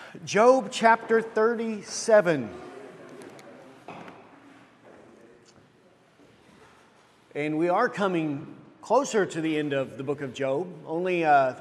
Job chapter 37. And we are coming closer to the end of the book of Job. Only about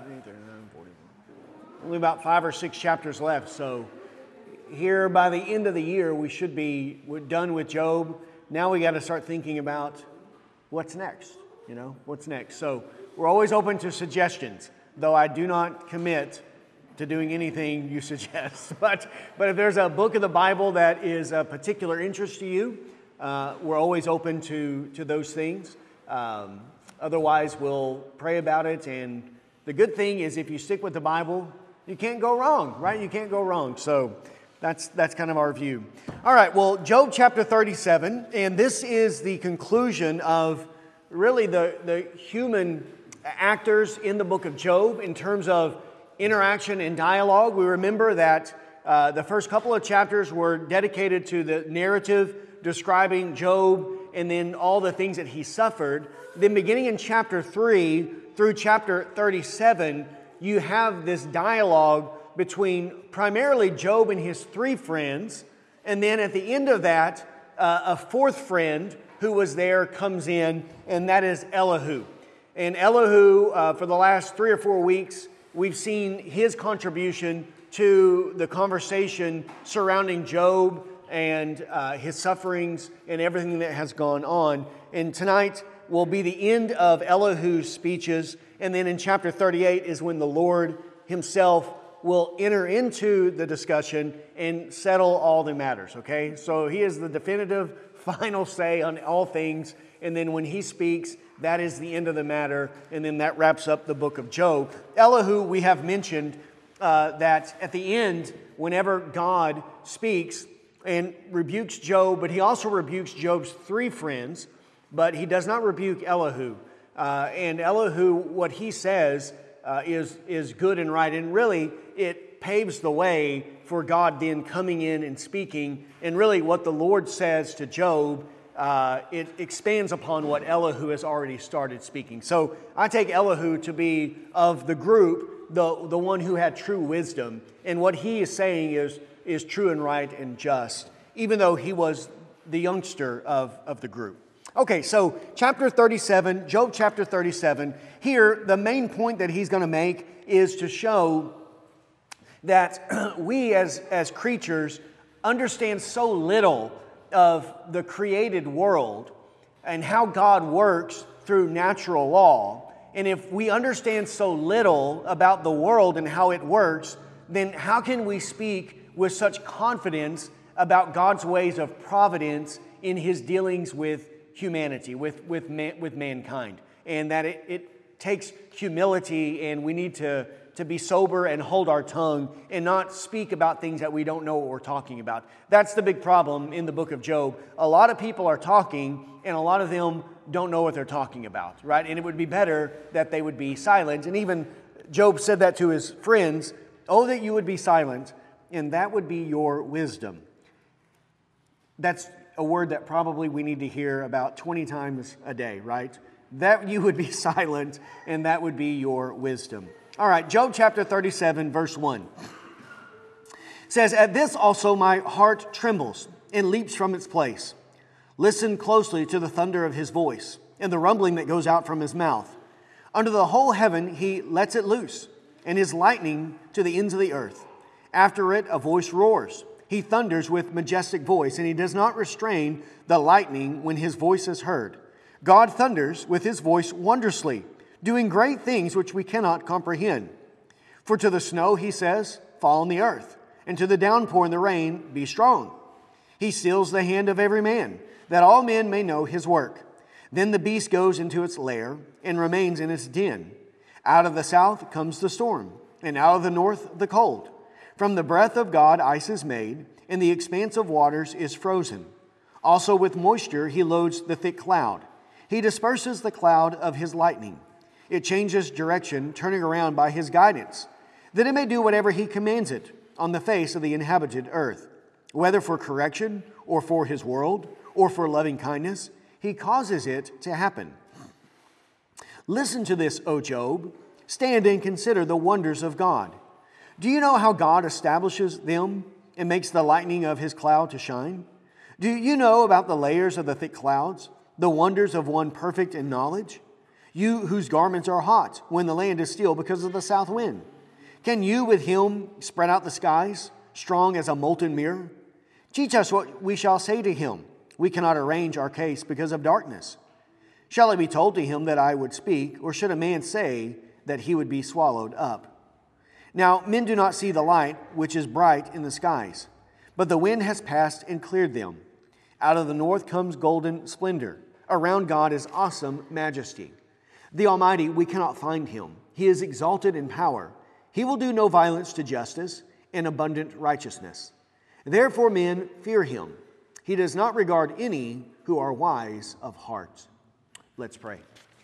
5 or 6 chapters left. So here by the end of the year, we're done with Job. Now we got to start thinking about what's next. What's next. So we're always open to suggestions, though I do not commit to doing anything you suggest. But if there's a book of the Bible that is a particular interest to you, we're always open to those things. Otherwise, we'll pray about it. And the good thing is if you stick with the Bible, you can't go wrong, right? You can't go wrong. So that's kind of our view. All right, well, Job chapter 37, and this is the conclusion of really the human actors in the book of Job in terms of interaction and dialogue. We remember that the first couple of chapters were dedicated to the narrative describing Job and then all the things that he suffered. Then beginning in chapter 3 through chapter 37, you have this dialogue between primarily Job and his 3 friends. And then at the end of that, a 4th friend who was there comes in, and that is Elihu. And Elihu, for the last 3 or 4 weeks, we've seen his contribution to the conversation surrounding Job and his sufferings and everything that has gone on. And tonight will be the end of Elihu's speeches. And then in chapter 38 is when the Lord himself will enter into the discussion and settle all the matters, okay? So he is the definitive final say on all things. And then when he speaks, that is the end of the matter, and then that wraps up the book of Job. Elihu, we have mentioned that at the end, whenever God speaks and rebukes Job, but he also rebukes Job's 3 friends, but he does not rebuke Elihu. And Elihu, what he says is good and right, and really it paves the way for God then coming in and speaking, and really what the Lord says to Job, it expands upon what Elihu has already started speaking. So I take Elihu to be of the group, the one who had true wisdom. And what he is saying is true and right and just, even though he was the youngster of the group. Okay, so chapter 37, Job chapter 37. Here, the main point that he's going to make is to show that we as creatures understand so little of the created world and how God works through natural law. And if we understand so little about the world and how it works, then how can we speak with such confidence about God's ways of providence in His dealings with humanity, with mankind? And that it takes humility, and we need to be sober and hold our tongue and not speak about things that we don't know what we're talking about. That's the big problem in the book of Job. A lot of people are talking, and a lot of them don't know what they're talking about, right? And it would be better that they would be silent. And even Job said that to his friends, "Oh, that you would be silent, and that would be your wisdom." That's a word that probably we need to hear about 20 times a day, right? That you would be silent, and that would be your wisdom. All right, Job chapter 37, verse 1 says, "At this also my heart trembles and leaps from its place. Listen closely to the thunder of his voice and the rumbling that goes out from his mouth. Under the whole heaven he lets it loose, and his lightning to the ends of the earth. After it a voice roars. He thunders with majestic voice, and he does not restrain the lightning when his voice is heard. God thunders with his voice wondrously, doing great things which we cannot comprehend. For to the snow, he says, fall on the earth, and to the downpour and the rain, be strong. He seals the hand of every man, that all men may know his work. Then the beast goes into its lair and remains in its den. Out of the south comes the storm, and out of the north the cold. From the breath of God ice is made, and the expanse of waters is frozen. Also with moisture he loads the thick cloud. He disperses the cloud of his lightning. It changes direction, turning around by his guidance, that it may do whatever he commands it on the face of the inhabited earth. Whether for correction, or for his world, or for loving kindness, he causes it to happen. Listen to this, O Job. Stand and consider the wonders of God. Do you know how God establishes them and makes the lightning of his cloud to shine? Do you know about the layers of the thick clouds, the wonders of one perfect in knowledge? You whose garments are hot when the land is still because of the south wind. Can you with him spread out the skies, strong as a molten mirror? Teach us what we shall say to him. We cannot arrange our case because of darkness. Shall it be told to him that I would speak, or should a man say that he would be swallowed up? Now men do not see the light which is bright in the skies, but the wind has passed and cleared them. Out of the north comes golden splendor. Around God is awesome majesty. The Almighty, we cannot find him. He is exalted in power. He will do no violence to justice and abundant righteousness. Therefore men fear him. He does not regard any who are wise of heart. Let's pray.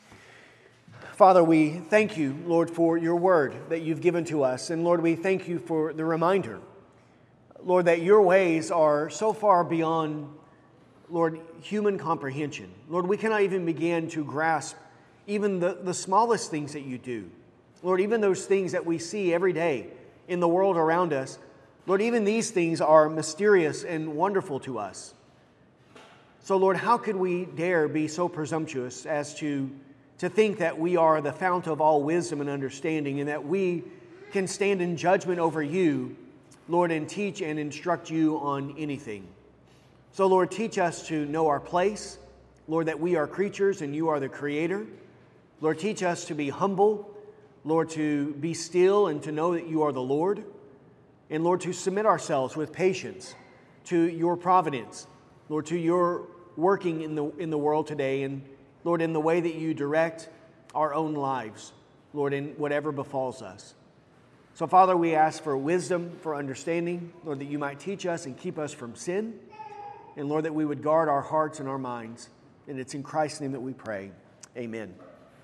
Father, we thank you, Lord, for your word that you've given to us. And Lord, we thank you for the reminder, Lord, that your ways are so far beyond, Lord, human comprehension. Lord, we cannot even begin to grasp even the smallest things that you do. Lord, even those things that we see every day in the world around us, Lord, even these things are mysterious and wonderful to us. So, Lord, how could we dare be so presumptuous as to think that we are the fount of all wisdom and understanding, and that we can stand in judgment over you, Lord, and teach and instruct you on anything. So, Lord, teach us to know our place. Lord, that we are creatures and you are the Creator. Lord, teach us to be humble. Lord, to be still and to know that you are the Lord. And Lord, to submit ourselves with patience to your providence. Lord, to your working in the world today, and Lord, in the way that you direct our own lives, Lord, in whatever befalls us. So, Father, we ask for wisdom, for understanding, Lord, that you might teach us and keep us from sin. And Lord, that we would guard our hearts and our minds. And it's in Christ's name that we pray. Amen.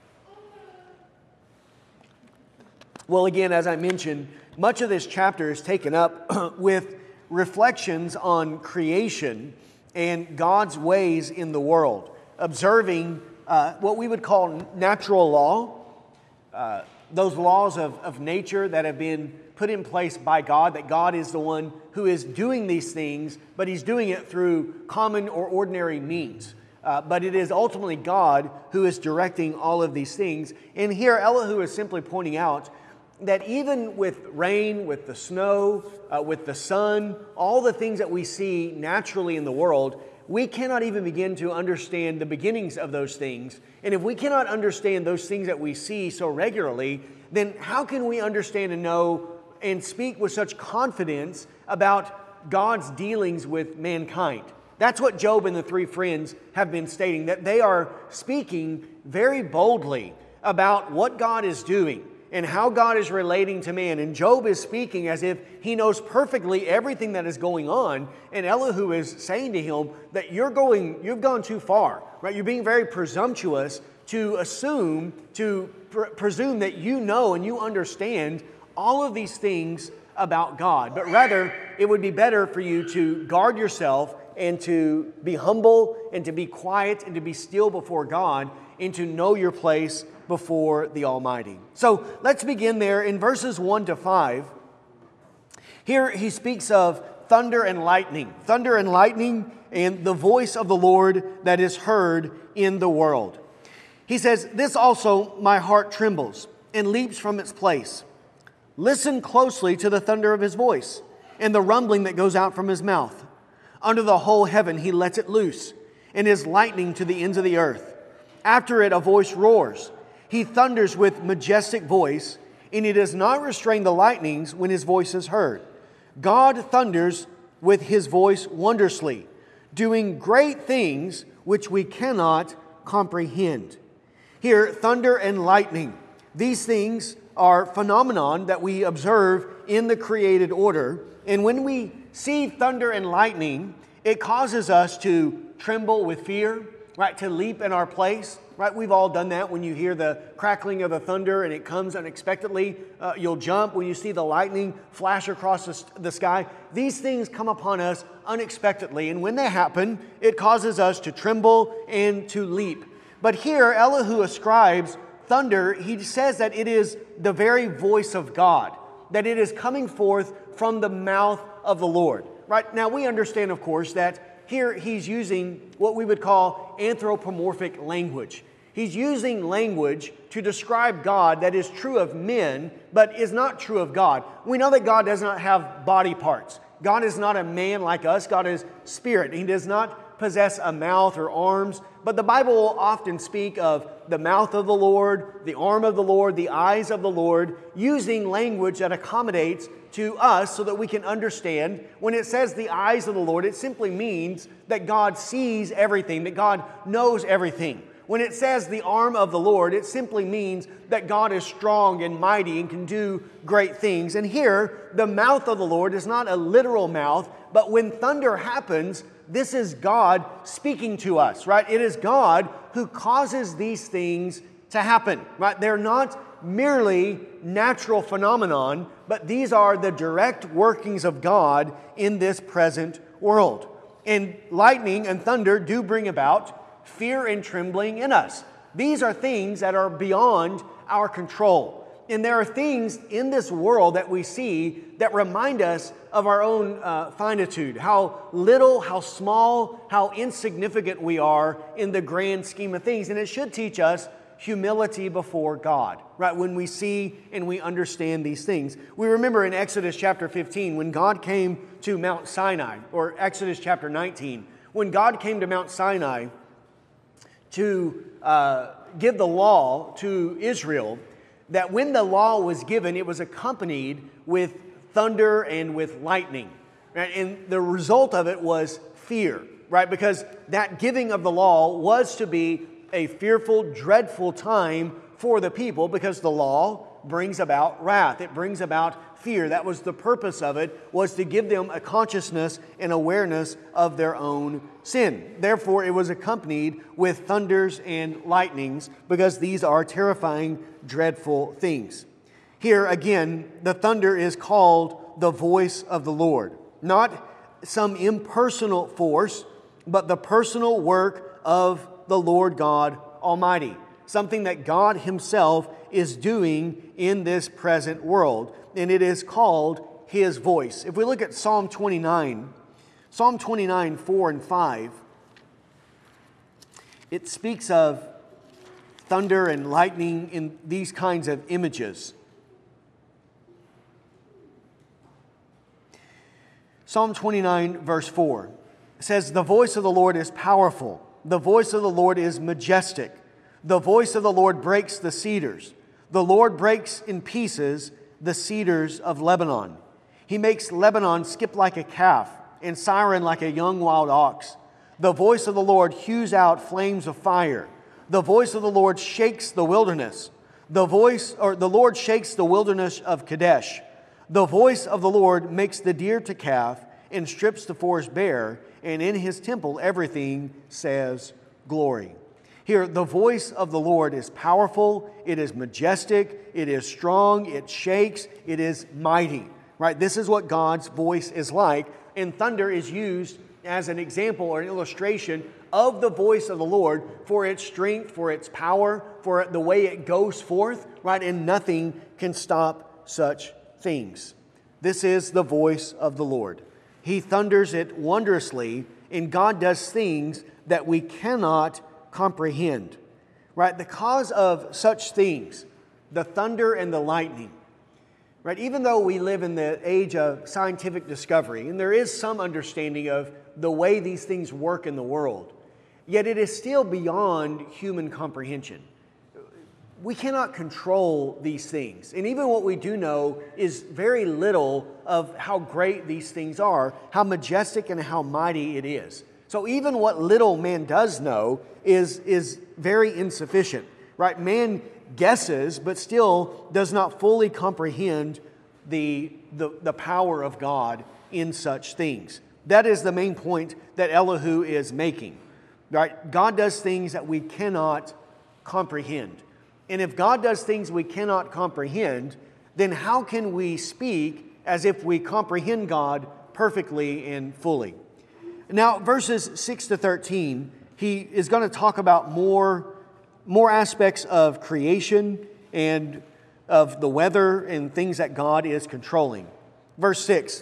Well, again, as I mentioned, much of this chapter is taken up with reflections on creation and God's ways in the world, observing what we would call natural law, those laws of nature that have been put in place by God, that God is the one who is doing these things, but He's doing it through common or ordinary means. But it is ultimately God who is directing all of these things. And here Elihu is simply pointing out that even with rain, with the snow, with the sun, all the things that we see naturally in the world, we cannot even begin to understand the beginnings of those things. And if we cannot understand those things that we see so regularly, then how can we understand and know and speak with such confidence about God's dealings with mankind? That's what Job and the three friends have been stating, that they are speaking very boldly about what God is doing and how God is relating to man. And Job is speaking as if he knows perfectly everything that is going on. And Elihu is saying to him that you've gone too far, right? You're being very presumptuous to assume, to presume that you know and you understand all of these things about God. But rather, it would be better for you to guard yourself and to be humble and to be quiet and to be still before God and to know your place before the Almighty. So let's begin there in verses 1 to 5. Here he speaks of thunder and lightning and the voice of the Lord that is heard in the world. He says, "This also my heart trembles and leaps from its place. Listen closely to the thunder of his voice and the rumbling that goes out from his mouth. Under the whole heaven he lets it loose, and his lightning to the ends of the earth. After it a voice roars. He thunders with majestic voice, and he does not restrain the lightnings when his voice is heard. God thunders with his voice wondrously, doing great things which we cannot comprehend." Here, thunder and lightning. These things are phenomenon that we observe in the created order. And when we see thunder and lightning, it causes us to tremble with fear, right? To leap in our place, right? We've all done that. When you hear the crackling of the thunder and it comes unexpectedly, you'll jump. When you see the lightning flash across the sky, these things come upon us unexpectedly. And when they happen, it causes us to tremble and to leap. But here, Elihu ascribes thunder. He says that it is the very voice of God. that it is coming forth from the mouth of the Lord. Right? Now we understand, of course, that here he's using what we would call anthropomorphic language. He's using language to describe God that is true of men, but is not true of God. We know that God does not have body parts. God is not a man like us. God is spirit. He does not possess a mouth or arms. But the Bible will often speak of the mouth of the Lord, the arm of the Lord, the eyes of the Lord, using language that accommodates to us so that we can understand. When it says the eyes of the Lord, it simply means that God sees everything, that God knows everything. When it says the arm of the Lord, it simply means that God is strong and mighty and can do great things. And here, the mouth of the Lord is not a literal mouth, but when thunder happens, this is God speaking to us, right? It is God who causes these things to happen, right? They're not merely natural phenomenon, but these are the direct workings of God in this present world. And lightning and thunder do bring about fear and trembling in us. These are things that are beyond our control. And there are things in this world that we see that remind us of our own finitude, how little, how small, how insignificant we are in the grand scheme of things. And it should teach us humility before God, right? When we see and we understand these things. We remember in Exodus chapter 15, when God came to Mount Sinai, or Exodus chapter 19, when God came to Mount Sinai to give the law to Israel, that when the law was given, it was accompanied with thunder and with lightning. Right? And the result of it was fear, right? Because that giving of the law was to be a fearful, dreadful time for the people, because the law brings about wrath. It brings about fear. That was the purpose of it, was to give them a consciousness and awareness of their own sin. Therefore, it was accompanied with thunders and lightnings, because these are terrifying, dreadful things. Here again, the thunder is called the voice of the Lord. Not some impersonal force, but the personal work of the Lord God Almighty. Something that God Himself is doing in this present world. And it is called His voice. If we look at Psalm 29, 4 and 5, it speaks of thunder and lightning in these kinds of images. Psalm 29 verse 4 says, "The voice of the Lord is powerful. The voice of the Lord is majestic. The voice of the Lord breaks the cedars. The Lord breaks in pieces the cedars of Lebanon. He makes Lebanon skip like a calf and Syren like a young wild ox. The voice of the Lord hews out flames of fire. The voice of the Lord shakes the wilderness. The Lord shakes the wilderness of Kadesh. The voice of the Lord makes the deer to calf and strips the forest bare, and in His temple everything says glory." Here, the voice of the Lord is powerful, it is majestic, it is strong, it shakes, it is mighty. Right? This is what God's voice is like, and thunder is used as an example or an illustration of the voice of the Lord for its strength, for its power, for the way it goes forth, right? And nothing can stop such things. This is the voice of the Lord. He thunders it wondrously, and God does things that we cannot comprehend. Right? The cause of such things, the thunder and the lightning, right? Even though we live in the age of scientific discovery, and there is some understanding of the way these things work in the world, yet it is still beyond human comprehension. We cannot control these things. And even what we do know is very little of how great these things are, how majestic and how mighty it is. So even what little man does know is very insufficient, right? Man guesses, but still does not fully comprehend the power of God in such things. That is the main point that Elihu is making, right? God does things that we cannot comprehend. And if God does things we cannot comprehend, then how can we speak as if we comprehend God perfectly and fully? Now, verses 6 to 13, he is going to talk about more aspects of creation and of the weather and things that God is controlling. Verse 6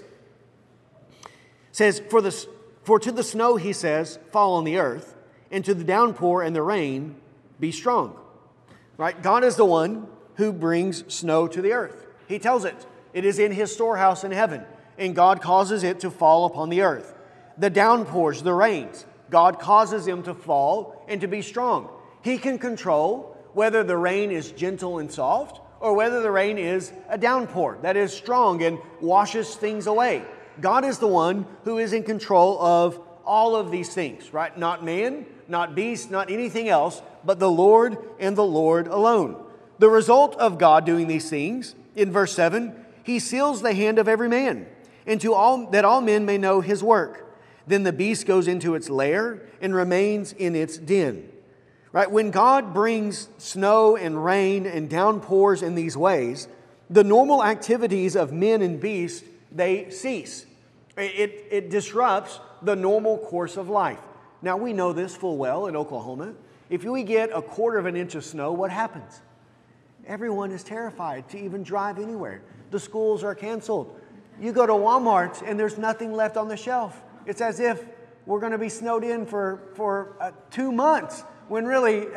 says, For to the snow, he says, fall on the earth, and to the downpour and the rain, be strong. Right? God is the one who brings snow to the earth. He tells it. It is in his storehouse in heaven, and God causes it to fall upon the earth. The downpours, the rains, God causes them to fall and to be strong. He can control whether the rain is gentle and soft or whether the rain is a downpour that is strong and washes things away. God is the one who is in control of all of these things, right? Not man, not beast, not anything else, but the Lord and the Lord alone. The result of God doing these things, in verse 7, he seals the hand of every man, and that all men may know his work. Then the beast goes into its lair and remains in its den. Right? When God brings snow and rain and downpours in these ways, the normal activities of men and beasts, they cease. It disrupts the normal course of life. Now, we know this full well in Oklahoma. If we get a quarter of an inch of snow, what happens? Everyone is terrified to even drive anywhere. The schools are canceled. You go to Walmart and there's nothing left on the shelf. It's as if we're going to be snowed in for 2 months, when really,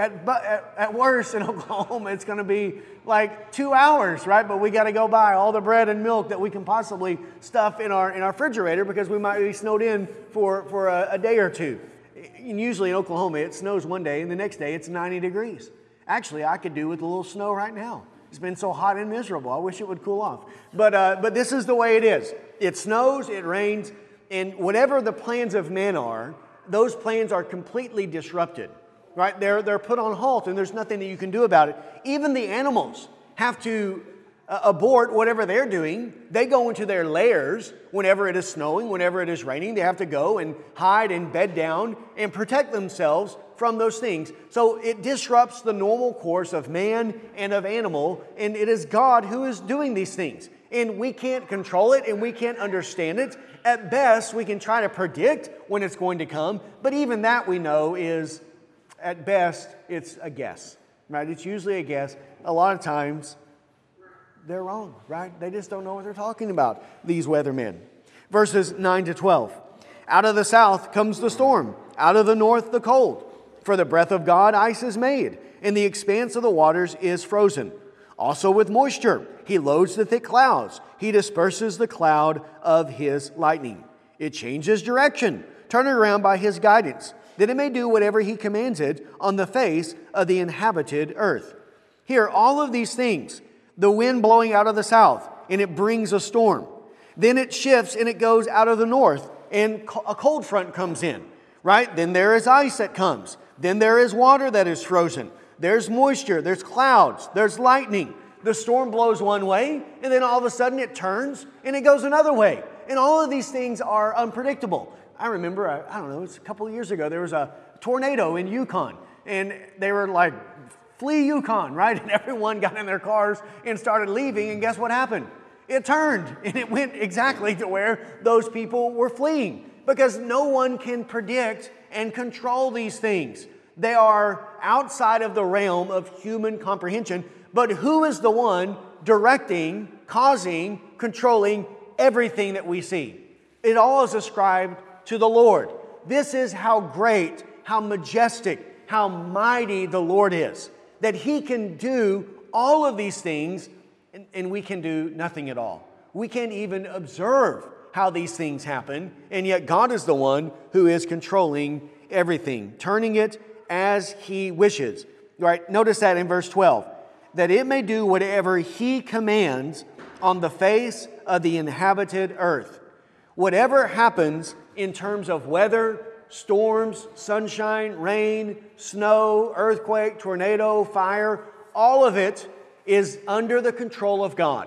at worst in Oklahoma, it's going to be like 2 hours, right? But we got to go buy all the bread and milk that we can possibly stuff in our refrigerator because we might be snowed in for a day or two. And usually in Oklahoma, it snows one day and the next day it's 90 degrees. Actually, I could do with a little snow right now. It's been so hot and miserable. I wish it would cool off. But this is the way it is. It snows, it rains, and whatever the plans of men are, those plans are completely disrupted. Right? They're put on halt, and there's nothing that you can do about it. Even the animals have to abort whatever they're doing. They go into their lairs whenever it is snowing, whenever it is raining. They have to go and hide and bed down and protect themselves from those things. So it disrupts the normal course of man and of animal, and it is God who is doing these things. And we can't control it, and we can't understand it. At best, we can try to predict when it's going to come, but even that we know is, at best, it's a guess, right? It's usually a guess. A lot of times, they're wrong, right? They just don't know what they're talking about, these weathermen. Verses 9 to 12. Out of the south comes the storm, out of the north the cold. For the breath of God ice is made, and the expanse of the waters is frozen. Also with moisture, he loads the thick clouds. He disperses the cloud of his lightning. It changes direction, turning around by his guidance, that it may do whatever he commands it on the face of the inhabited earth. Here, all of these things, the wind blowing out of the south, and it brings a storm. Then it shifts and it goes out of the north, and a cold front comes in, right? Then there is ice that comes. Then there is water that is frozen. There's moisture, there's clouds, there's lightning. The storm blows one way, and then all of a sudden it turns and it goes another way. And all of these things are unpredictable. I remember, I don't know, it's a couple of years ago, there was a tornado in Yukon, and they were like, flee Yukon, right? And everyone got in their cars and started leaving, and guess what happened? It turned, and it went exactly to where those people were fleeing, because no one can predict and control these things. They are outside of the realm of human comprehension, but who is the one directing, causing, controlling everything that we see? It all is ascribed to the Lord. This is how great, how majestic, how mighty the Lord is, that He can do all of these things and we can do nothing at all. We can't even observe how these things happen, and yet God is the one who is controlling everything, turning it as He wishes. Right? Notice that in verse 12, that it may do whatever He commands on the face of the inhabited earth. Whatever happens in terms of weather, storms, sunshine, rain, snow, earthquake, tornado, fire, all of it is under the control of God.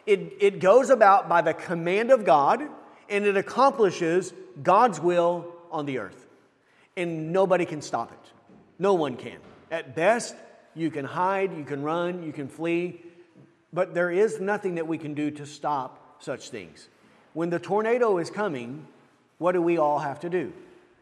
It goes about by the command of God, and it accomplishes God's will on the earth. And nobody can stop it. No one can. At best, you can hide, you can run, you can flee, but there is nothing that we can do to stop such things. When the tornado is coming, what do we all have to do?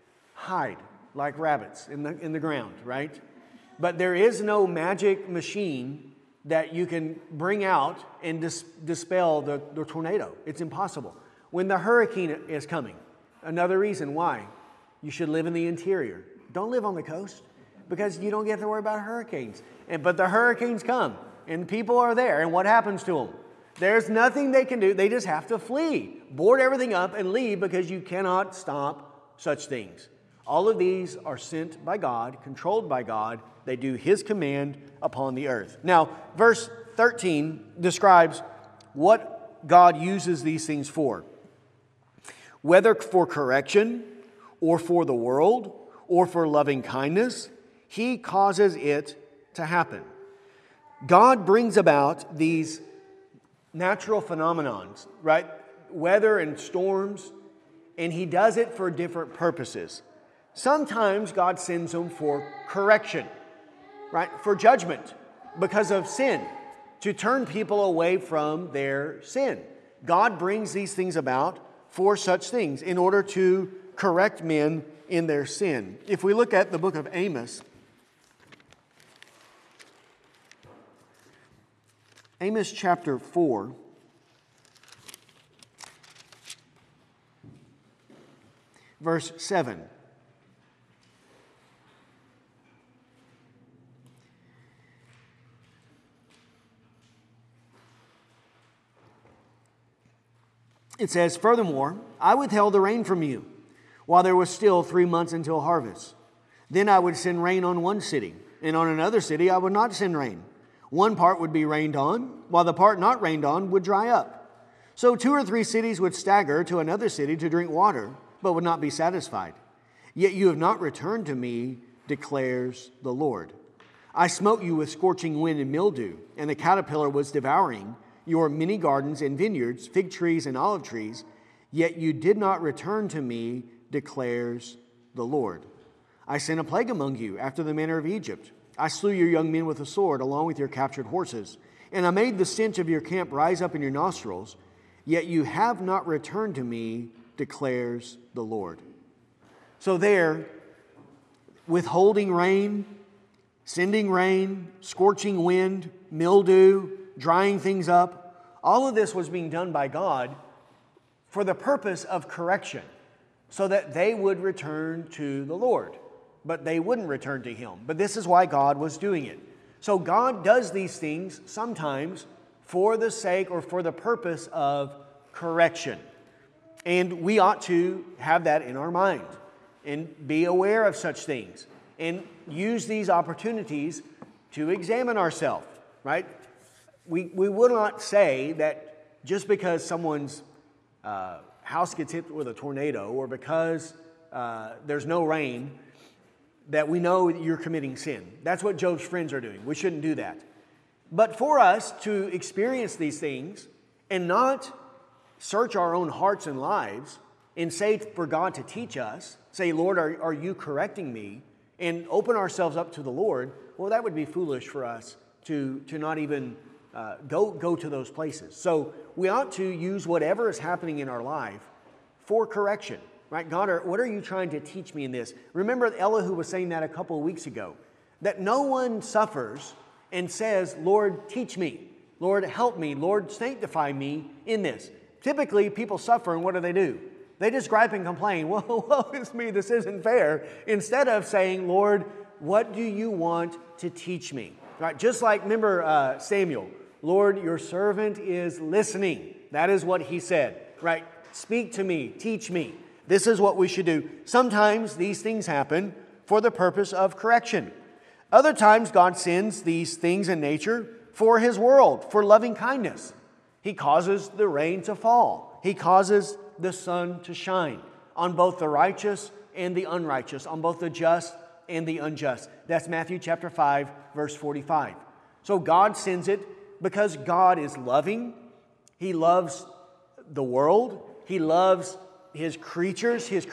Hide like rabbits in the ground, right? But there is no magic machine that you can bring out and dispel the tornado. It's impossible. When the hurricane is coming, another reason why you should live in the interior. Don't live on the coast because you don't get to worry about hurricanes. But the hurricanes come and people are there, and what happens to them? There's nothing they can do. They just have to flee, board everything up and leave because you cannot stop such things. All of these are sent by God, controlled by God. They do His command upon the earth. Now, verse 13 describes what God uses these things for. Whether for correction or for the world or for loving kindness, He causes it to happen. God brings about these natural phenomenons, right? Weather and storms, and He does it for different purposes. Sometimes God sends them for correction, right? For judgment because of sin, to turn people away from their sin. God brings these things about for such things in order to correct men in their sin. If we look at the book of Amos, Amos chapter 4, verse 7. It says, "Furthermore, I withheld the rain from you while there was still 3 months until harvest. Then I would send rain on one city, and on another city I would not send rain. One part would be rained on, while the part not rained on would dry up. So 2 or 3 cities would stagger to another city to drink water, but would not be satisfied. Yet you have not returned to me, declares the Lord. I smote you with scorching wind and mildew, and the caterpillar was devouring your many gardens and vineyards, fig trees and olive trees, yet you did not return to me, declares the Lord. I sent a plague among you after the manner of Egypt. I slew your young men with a sword along with your captured horses, and I made the stench of your camp rise up in your nostrils, yet you have not returned to me, declares the Lord." So there, withholding rain, sending rain, scorching wind, mildew, drying things up, all of this was being done by God for the purpose of correction, so that they would return to the Lord. But they wouldn't return to Him. But this is why God was doing it. So God does these things sometimes for the sake or for the purpose of correction. And we ought to have that in our mind and be aware of such things and use these opportunities to examine ourselves, right? We would not say that just because someone's house gets hit with a tornado or because there's no rain, that we know you're committing sin. That's what Job's friends are doing. We shouldn't do that. But for us to experience these things and not search our own hearts and lives and say for God to teach us, say, "Lord, are you correcting me?" and open ourselves up to the Lord, well, that would be foolish for us to not even go to those places. So we ought to use whatever is happening in our life for correction, right? God, what are you trying to teach me in this? Remember Elihu was saying that a couple of weeks ago, that no one suffers and says, "Lord, teach me. Lord, help me. Lord, sanctify me in this." Typically, people suffer, and what do? They just gripe and complain. Woe is me, this isn't fair. Instead of saying, "Lord, what do you want to teach me?" Right? Just like, remember Samuel, "Lord, your servant is listening." That is what he said, right? "Speak to me, teach me." This is what we should do. Sometimes these things happen for the purpose of correction. Other times God sends these things in nature for His world, for loving kindness. He causes the rain to fall. He causes the sun to shine on both the righteous and the unrighteous, on both the just and the unjust. That's Matthew chapter 5, verse 45. So God sends it because God is loving. He loves the world. He loves His creatures, His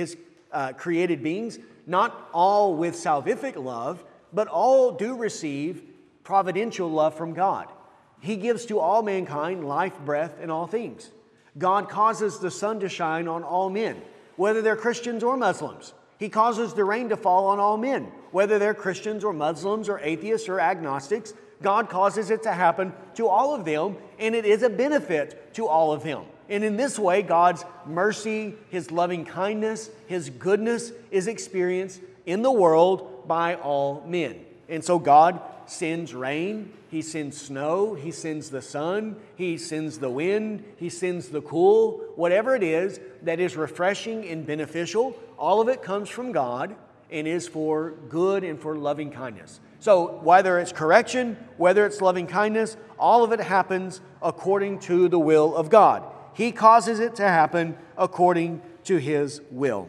created beings, not all with salvific love, but all do receive providential love from God. He gives to all mankind life, breath, and all things. God causes the sun to shine on all men, whether they're Christians or Muslims. He causes the rain to fall on all men, whether they're Christians or Muslims or atheists or agnostics. God causes it to happen to all of them, and it is a benefit to all of them. And in this way, God's mercy, His loving kindness, His goodness is experienced in the world by all men. And so God sends rain, He sends snow, He sends the sun, He sends the wind, He sends the cool, whatever it is that is refreshing and beneficial, all of it comes from God and is for good and for loving kindness. So whether it's correction, whether it's loving kindness, all of it happens according to the will of God. He causes it to happen according to His will.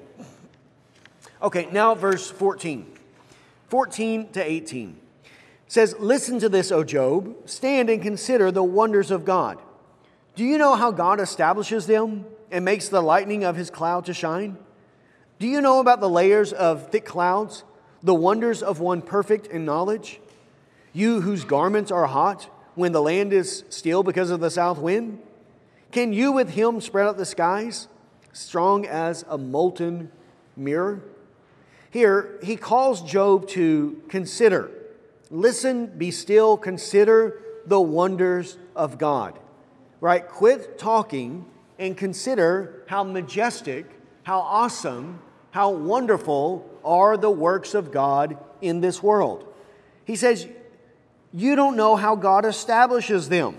Okay, now verse 14. 14 to 18. Says, "Listen to this, O Job. Stand and consider the wonders of God. Do you know how God establishes them and makes the lightning of His cloud to shine? Do you know about the layers of thick clouds, the wonders of one perfect in knowledge? You whose garments are hot when the land is still because of the south wind? Can you with Him spread out the skies, strong as a molten mirror?" Here, he calls Job to consider. Listen, be still, consider the wonders of God. Right? Quit talking and consider how majestic, how awesome, how wonderful are the works of God in this world. He says, you don't know how God establishes them.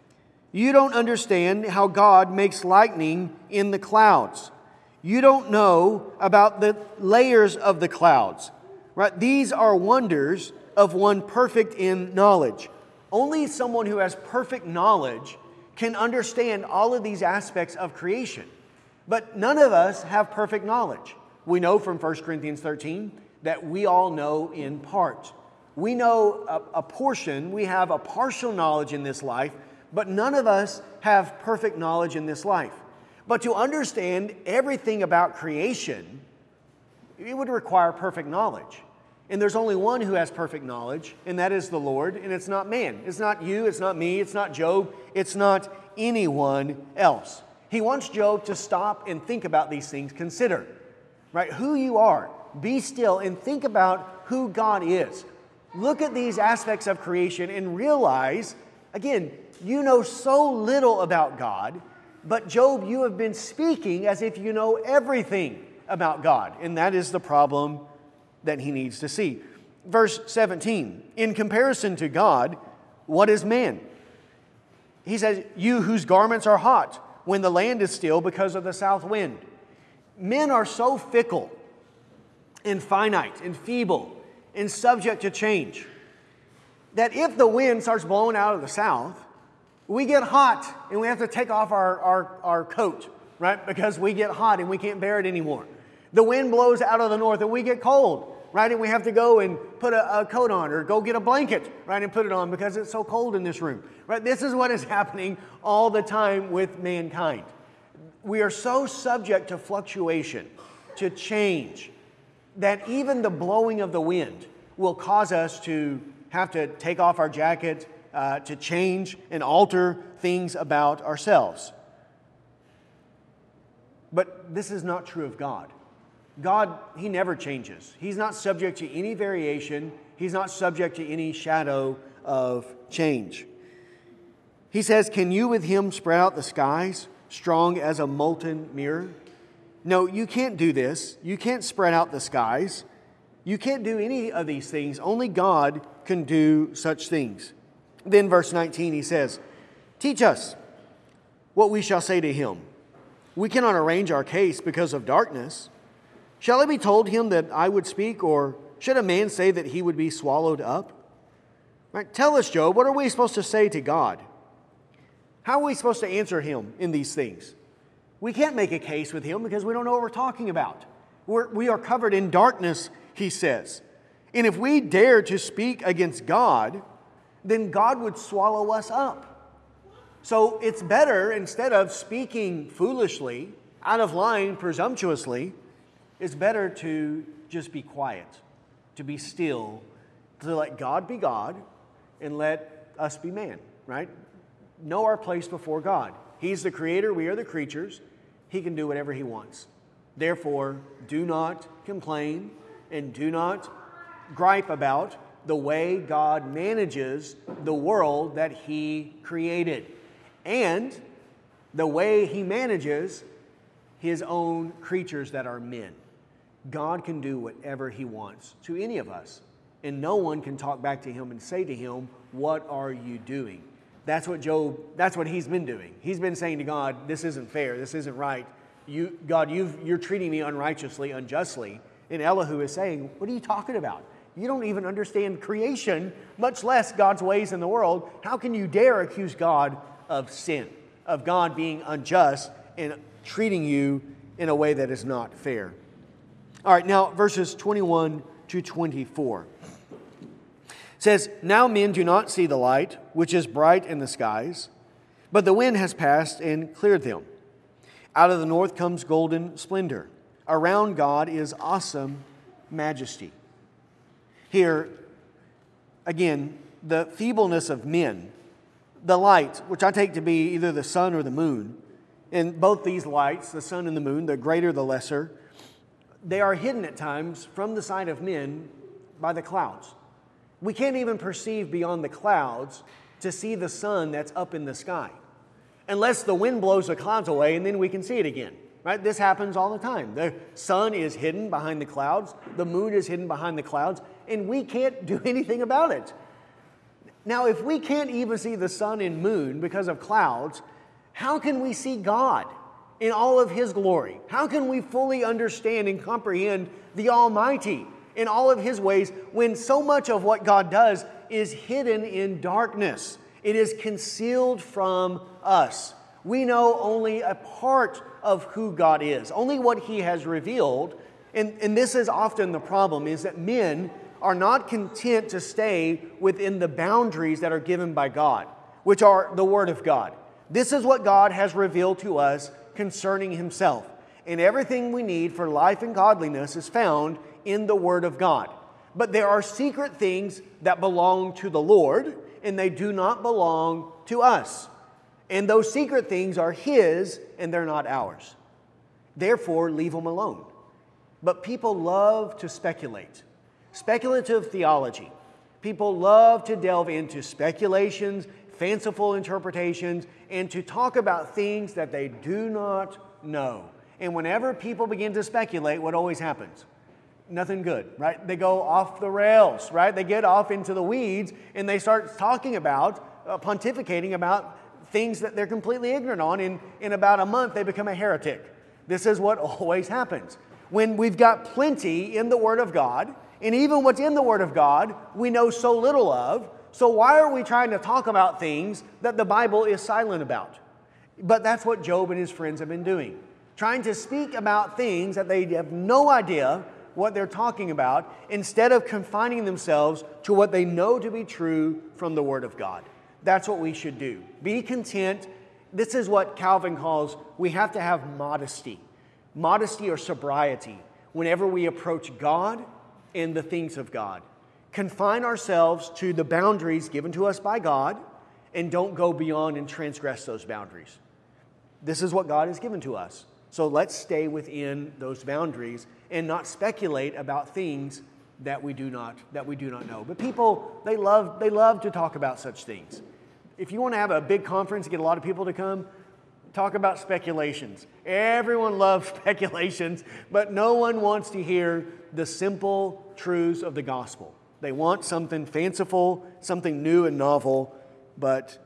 You don't understand how God makes lightning in the clouds. You don't know about the layers of the clouds. Right? These are wonders of one perfect in knowledge. Only someone who has perfect knowledge can understand all of these aspects of creation. But none of us have perfect knowledge. We know from 1 Corinthians 13 that we all know in part. We know a portion, we have a partial knowledge in this life, but none of us have perfect knowledge in this life. But to understand everything about creation, it would require perfect knowledge. And there's only one who has perfect knowledge, and that is the Lord, and it's not man. It's not you, it's not me, it's not Job, it's not anyone else. He wants Job to stop and think about these things, consider, right, who you are. Be still and think about who God is. Look at these aspects of creation and realize, again, you know so little about God, but Job, you have been speaking as if you know everything about God, and that is the problem that he needs to see. Verse 17, in comparison to God, what is man? He says, you whose garments are hot when the land is still because of the south wind. Men are so fickle and finite and feeble and subject to change that if the wind starts blowing out of the south, we get hot and we have to take off our coat, right? Because we get hot and we can't bear it anymore. The wind blows out of the north and we get cold, right? And we have to go and put a coat on or go get a blanket, right? And put it on because it's so cold in this room, right? This is what is happening all the time with mankind. We are so subject to fluctuation, to change, that even the blowing of the wind will cause us to have to take off our jacket, to change and alter things about ourselves. But this is not true of God. God, He never changes. He's not subject to any variation. He's not subject to any shadow of change. He says, can you with Him spread out the skies, strong as a molten mirror? No, you can't do this. You can't spread out the skies. You can't do any of these things. Only God can do such things. Then verse 19, he says, teach us what we shall say to him. We cannot arrange our case because of darkness. Shall it be told him that I would speak, or should a man say that he would be swallowed up? Right? Tell us, Job, what are we supposed to say to God? How are we supposed to answer him in these things? We can't make a case with him because we don't know what we're talking about. We are covered in darkness, he says. And if we dare to speak against God, then God would swallow us up. So it's better, instead of speaking foolishly, out of line, presumptuously, it's better to just be quiet, to be still, to let God be God and let us be man, right? Know our place before God. He's the creator, we are the creatures. He can do whatever He wants. Therefore, do not complain and do not gripe about the way God manages the world that He created and the way He manages His own creatures that are men. God can do whatever He wants to any of us, and no one can talk back to Him and say to Him, "What are you doing?" That's what he's been doing. He's been saying to God, "This isn't fair. This isn't right. God, you're treating me unrighteously, unjustly." And Elihu is saying, "What are you talking about? You don't even understand creation, much less God's ways in the world. How can you dare accuse God of sin, of God being unjust and treating you in a way that is not fair?" All right, now verses 21 to 24. It says, "Now men do not see the light, which is bright in the skies, but the wind has passed and cleared them. Out of the north comes golden splendor. Around God is awesome majesty." Here, again, the feebleness of men, the light, which I take to be either the sun or the moon, and both these lights, the sun and the moon, the greater, the lesser, they are hidden at times from the sight of men by the clouds. We can't even perceive beyond the clouds to see the sun that's up in the sky, unless the wind blows the clouds away and then we can see it again. Right? This happens all the time. The sun is hidden behind the clouds, the moon is hidden behind the clouds, and we can't do anything about it. Now, if we can't even see the sun and moon because of clouds, how can we see God in all of His glory? How can we fully understand and comprehend the Almighty in all of His ways when so much of what God does is hidden in darkness? It is concealed from us. We know only a part of who God is, only what He has revealed. And this is often the problem, is that men are not content to stay within the boundaries that are given by God, which are the Word of God. This is what God has revealed to us concerning Himself. And everything we need for life and godliness is found in the Word of God. But there are secret things that belong to the Lord, and they do not belong to us. And those secret things are His, and they're not ours. Therefore, leave them alone. But people love to speculate. Speculative theology. People love to delve into speculations, fanciful interpretations, and to talk about things that they do not know. And whenever people begin to speculate, what always happens? Nothing good, right? They go off the rails, right? They get off into the weeds and they start talking about, pontificating about things that they're completely ignorant on. In about a month, they become a heretic. This is what always happens. When we've got plenty in the Word of God, and even what's in the Word of God, we know so little of, so why are we trying to talk about things that the Bible is silent about? But that's what Job and his friends have been doing. Trying to speak about things that they have no idea what they're talking about, instead of confining themselves to what they know to be true from the Word of God. That's what we should do. Be content. This is what Calvin calls, we have to have modesty. Modesty or sobriety whenever we approach God and the things of God. Confine ourselves to the boundaries given to us by God and don't go beyond and transgress those boundaries. This is what God has given to us. So let's stay within those boundaries and not speculate about things that we do not know. But people, they love to talk about such things. If you want to have a big conference and get a lot of people to come, talk about speculations. Everyone loves speculations, but no one wants to hear the simple truths of the gospel. They want something fanciful, something new and novel, but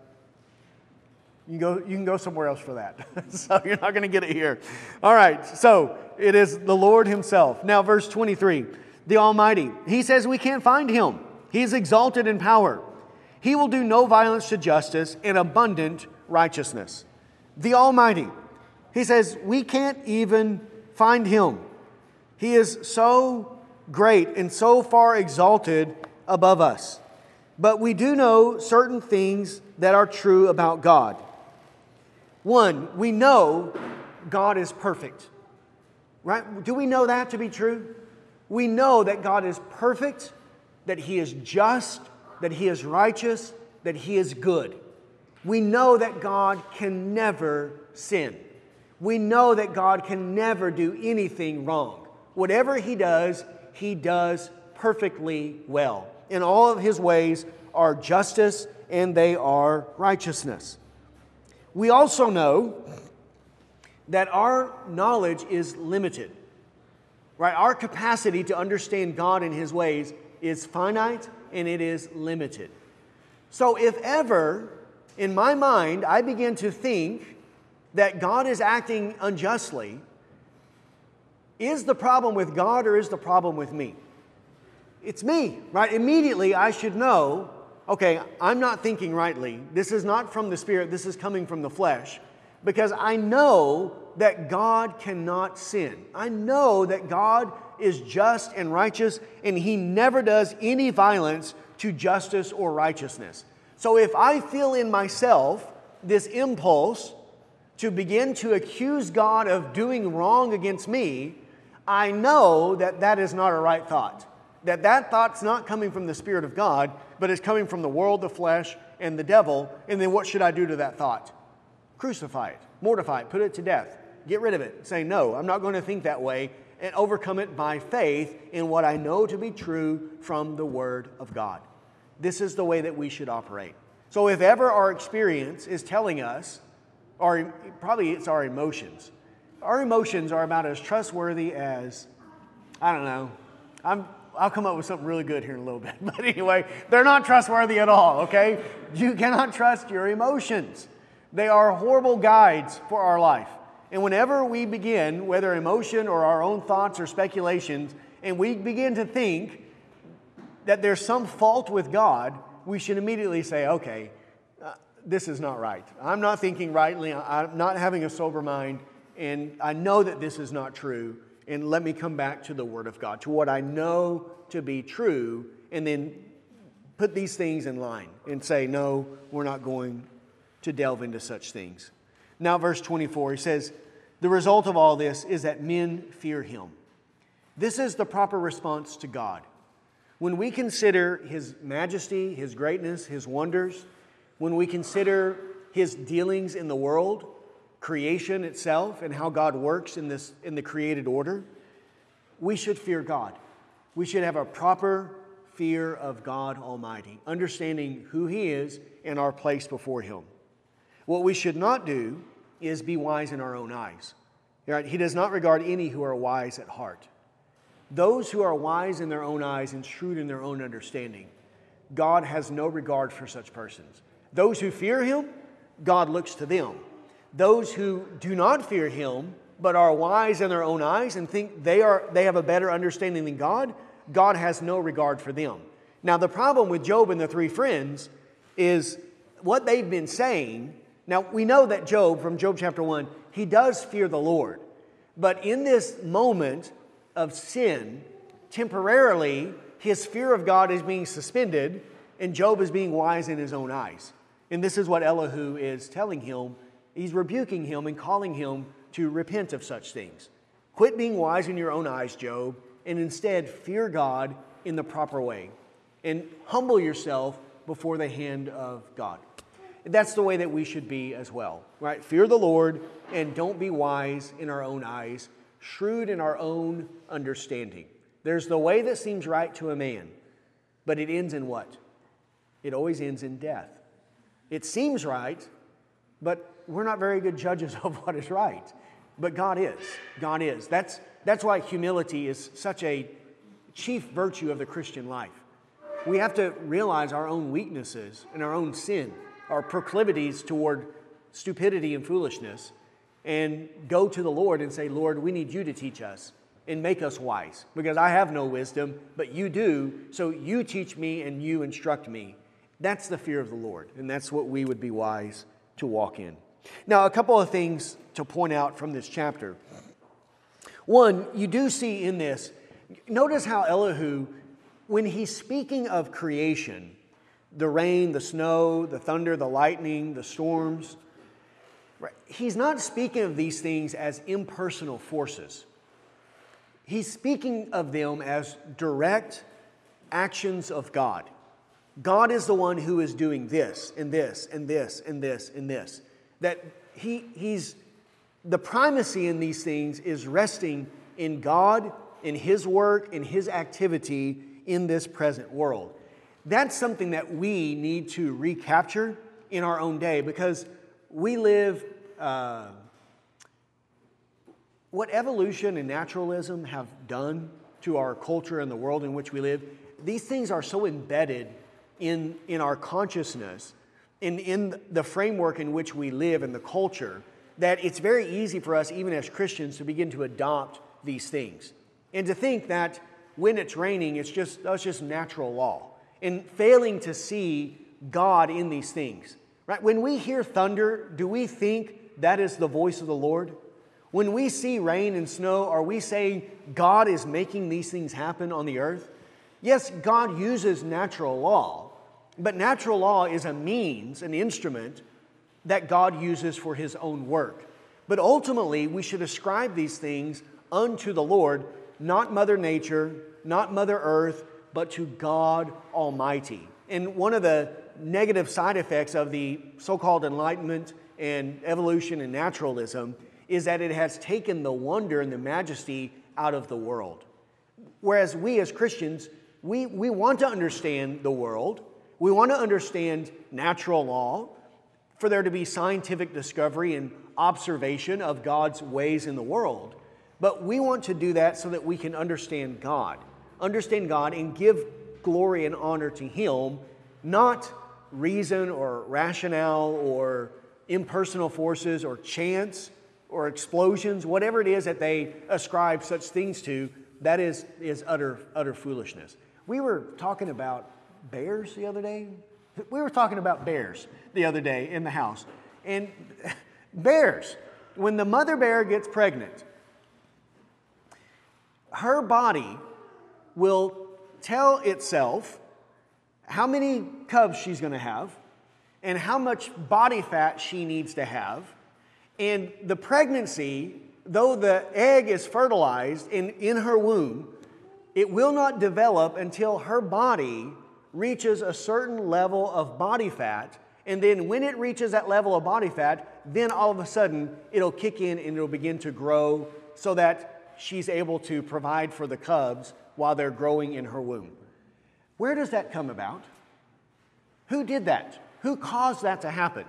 you can go somewhere else for that. So you're not going to get it here. All right, so it is the Lord Himself. Now verse 23, the Almighty. He says we can't find Him. He is exalted in power. He will do no violence to justice and abundant righteousness. The Almighty. He says we can't even find Him. He is so great and so far exalted above us. But we do know certain things that are true about God. One, we know God is perfect. Right? Do we know that to be true? We know that God is perfect, that He is just, that He is righteous, that He is good. We know that God can never sin. We know that God can never do anything wrong. Whatever He does perfectly well. In all of His ways are justice and they are righteousness. We also know that our knowledge is limited. Right? Our capacity to understand God and His ways is finite and it is limited. So if ever, in my mind, I begin to think that God is acting unjustly, is the problem with God or is the problem with me? It's me, right? Immediately I should know, okay, I'm not thinking rightly. This is not from the Spirit, this is coming from the flesh. Because I know that God cannot sin. I know that God is just and righteous, and He never does any violence to justice or righteousness. So if I feel in myself this impulse to begin to accuse God of doing wrong against me, I know that that is not a right thought. That thought's not coming from the Spirit of God, but it's coming from the world, the flesh, and the devil. And then what should I do to that thought? Crucify it, mortify it, put it to death. Get rid of it. Say, no, I'm not going to think that way, and overcome it by faith in what I know to be true from the Word of God. This is the way that we should operate. So if ever our experience is telling us, or probably it's our emotions. Our emotions are about as trustworthy as, I don't know, I'll come up with something really good here in a little bit. But anyway, they're not trustworthy at all, okay? You cannot trust your emotions. They are horrible guides for our life. And whenever we begin, whether emotion or our own thoughts or speculations, and we begin to think that there's some fault with God, we should immediately say, okay, this is not right. I'm not thinking rightly. I'm not having a sober mind. And I know that this is not true. And let me come back to the Word of God, to what I know to be true, and then put these things in line and say, no, we're not going to delve into such things. Now, verse 24, he says, the result of all this is that men fear Him. This is the proper response to God. When we consider His majesty, His greatness, His wonders, when we consider His dealings in the world, creation itself, and how God works in the created order, we should fear God. We should have a proper fear of God Almighty, understanding who He is and our place before Him. What we should not do is be wise in our own eyes. Right? He does not regard any who are wise at heart. Those who are wise in their own eyes and shrewd in their own understanding, God has no regard for such persons. Those who fear Him, God looks to them. Those who do not fear Him, but are wise in their own eyes and think they have a better understanding than God, God has no regard for them. Now, the problem with Job and the three friends is what they've been saying. Now, we know that Job, from Job chapter 1, he does fear the Lord. But in this moment of sin, temporarily, his fear of God is being suspended, and Job is being wise in his own eyes. And this is what Elihu is telling him. He's rebuking him and calling him to repent of such things. Quit being wise in your own eyes, Job, and instead fear God in the proper way. And humble yourself before the hand of God. That's the way that we should be as well, right? Fear the Lord and don't be wise in our own eyes, shrewd in our own understanding. There's the way that seems right to a man, but it ends in what? It always ends in death. It seems right, but we're not very good judges of what is right. But God is. God is. That's why humility is such a chief virtue of the Christian life. We have to realize our own weaknesses and our own sin, our proclivities toward stupidity and foolishness, and go to the Lord and say, Lord, we need you to teach us and make us wise, because I have no wisdom, but you do, so you teach me and you instruct me. That's the fear of the Lord, and that's what we would be wise to walk in. Now, a couple of things to point out from this chapter. One, you do see in this, notice how Elihu, when he's speaking of creation, the rain, the snow, the thunder, the lightning, the storms, right, he's not speaking of these things as impersonal forces. He's speaking of them as direct actions of God. God is the one who is doing this and this and this and this and this. That he's the primacy in these things is resting in God, in His work, in His activity in this present world. that's something that we need to recapture in our own day, because we live, what evolution and naturalism have done to our culture and the world in which we live, these things are so embedded in our consciousness, in the framework in which we live and the culture, that it's very easy for us, even as Christians, to begin to adopt these things. And to think that when it's raining, that's just natural law. And failing to see God in these things. Right? When we hear thunder, do we think that is the voice of the Lord? When we see rain and snow, are we saying God is making these things happen on the earth? Yes, God uses natural law, but natural law is a means, an instrument that God uses for His own work. But ultimately, we should ascribe these things unto the Lord, not Mother Nature, not Mother Earth, but to God Almighty. And one of the negative side effects of the so-called Enlightenment and evolution and naturalism is that it has taken the wonder and the majesty out of the world. Whereas we as Christians, we want to understand the world. We want to understand natural law, for there to be scientific discovery and observation of God's ways in the world. But we want to do that so that we can understand God and give glory and honor to Him, not reason or rationale or impersonal forces or chance or explosions, whatever it is that they ascribe such things to. That is utter foolishness. We were talking about bears the other day. In the house. And bears, when the mother bear gets pregnant, her body will tell itself how many cubs she's going to have and how much body fat she needs to have. And the pregnancy, though the egg is fertilized in her womb, it will not develop until her body reaches a certain level of body fat. And then when it reaches that level of body fat, then all of a sudden it'll kick in and it'll begin to grow so that she's able to provide for the cubs while they're growing in her womb. Where does that come about? Who did that? Who caused that to happen?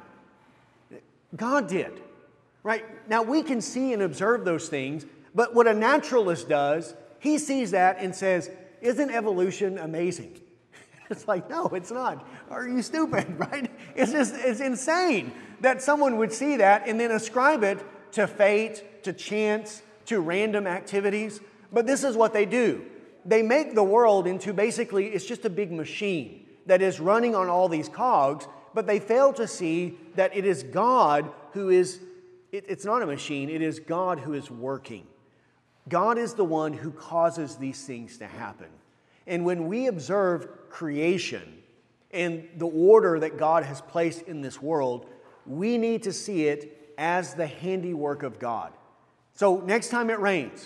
God did. Right? Now we can see and observe those things, but what a naturalist does, he sees that and says, isn't evolution amazing? It's like, no, it's not. Are you stupid, right? It's insane that someone would see that and then ascribe it to fate, to chance, to random activities. But this is what they do. They make the world into basically, it's just a big machine that is running on all these cogs, but they fail to see that it is God who is, it's not a machine, it is God who is working. God is the one who causes these things to happen. And when we observe creation and the order that God has placed in this world, we need to see it as the handiwork of God. So next time it rains,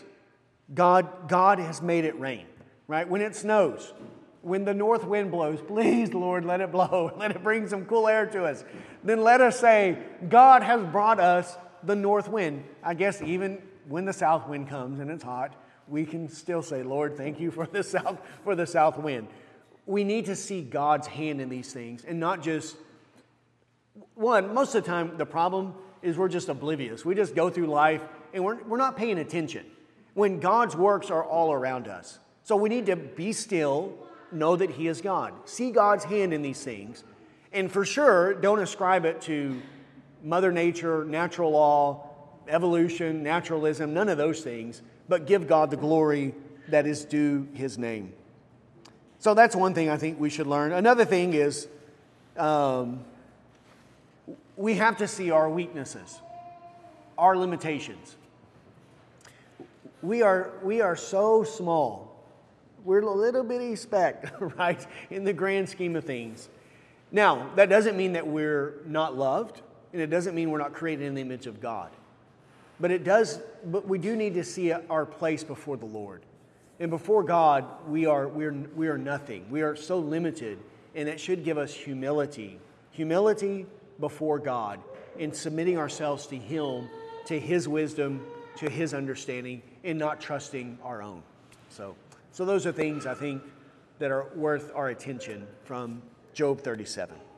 God has made it rain, right? When it snows, when the north wind blows, please, Lord, let it blow. Let it bring some cool air to us. Then let us say, God has brought us the north wind. I guess even when the south wind comes and it's hot, we can still say, Lord, thank you for the south wind. We need to see God's hand in these things and not just, most of the time the problem is we're just oblivious. We just go through life and we're not paying attention when God's works are all around us. So we need to be still, know that He is God. See God's hand in these things. And for sure, don't ascribe it to Mother Nature, natural law, evolution, naturalism, none of those things, but give God the glory that is due His name. So that's one thing I think we should learn. Another thing is we have to see our weaknesses, our limitations. We are so small. We're a little bitty speck, right, in the grand scheme of things. Now, that doesn't mean that we're not loved, and it doesn't mean we're not created in the image of God. But we do need to see our place before the Lord. And before God, we are nothing. We are so limited, and it should give us humility. Humility before God in submitting ourselves to Him, to His wisdom, to His understanding, and not trusting our own. So those are things I think that are worth our attention from Job 37.